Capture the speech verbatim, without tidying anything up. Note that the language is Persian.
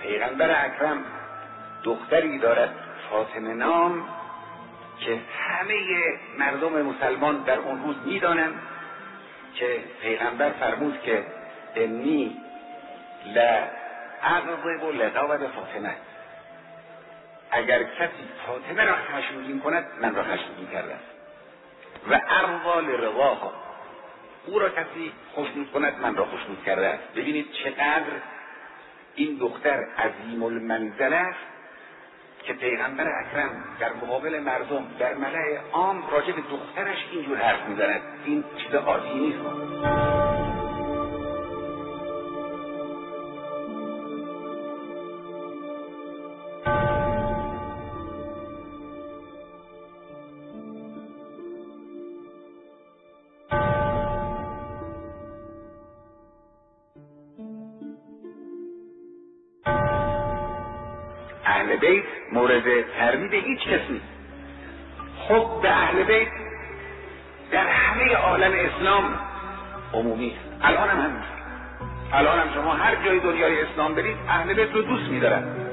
پیغمبر اکرم دختری دارد فاطمه نام که همه مردم مسلمان در اون روز میدانند که پیغمبر فرمود که انی لأغضب لغضب فاطمه، اگر کسی فاطمه را خشمگین کند من را خشمگین کرده است، و ارضا لرضاها، او را کسی خوشنود کند من را خوشنود کرده است. ببینید چقدر این دختر عظیم المنزله است که پیغمبر اکرم در مقابل مردم در ملأ عام راجع به دخترش اینجور حرف میزند. این چیز عادی نیست. اهل بیت مورد تردید هیچ کس نیست. خب به اهل بیت در همه عالم اسلام عمومی است. الان هم همین. الان هم شما هر جای دنیای اسلام برید اهل بیت رو دوست می‌دارن.